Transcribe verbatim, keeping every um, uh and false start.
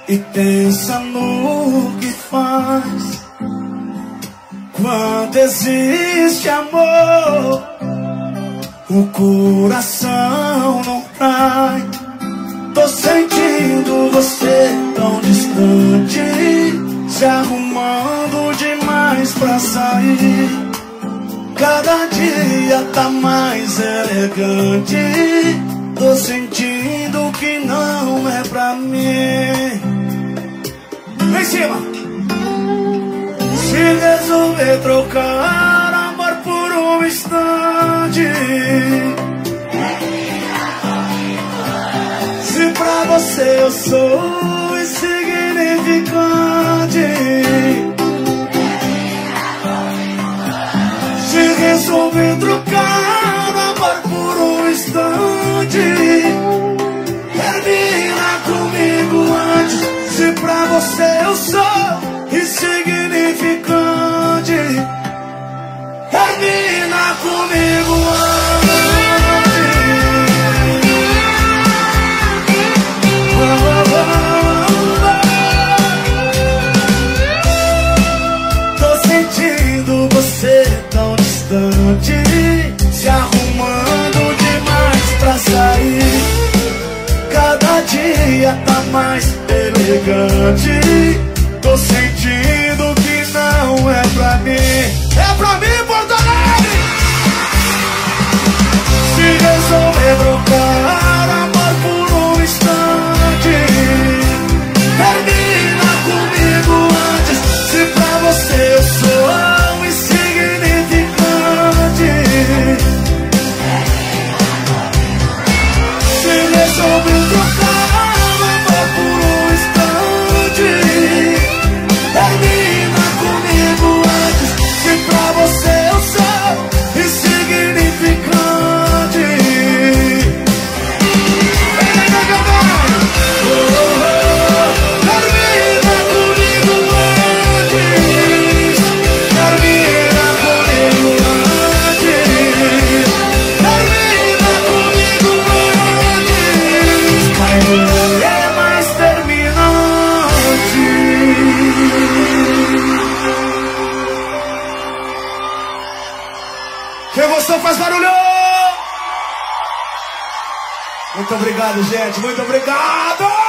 e pensa no que faz. Quando existe amor, o coração não trai. Tô sentindo você tão distante, se arrumando demais pra sair. Cada dia tá mais elegante. Tô sentindo que não é pra mim. Vem em cima. Se resolver trocar amor por um instante, se pra você eu sou insignificante, se resolver trocar amor por um instante, termina comigo antes. Se pra você eu sou insignificante, termina comigo antes. Tô sentindo você tão distante, se arrumando demais pra sair. Cada dia tá mais elegante. Tô sentindo que não é pra mim. É pra mim, Porto Alegre! Se resolver trocar amor por um instante, termina comigo antes. Se pra você eu sou insignificante, se resolver trocar amor por um instante, termina comigo antes. Se pra você eu sou insignificante, termina comigo antes. Termina comigo antes. Termina comigo antes. Mas não é mais terminante. Quem gostou faz barulho! Muito obrigado, gente. Muito obrigado!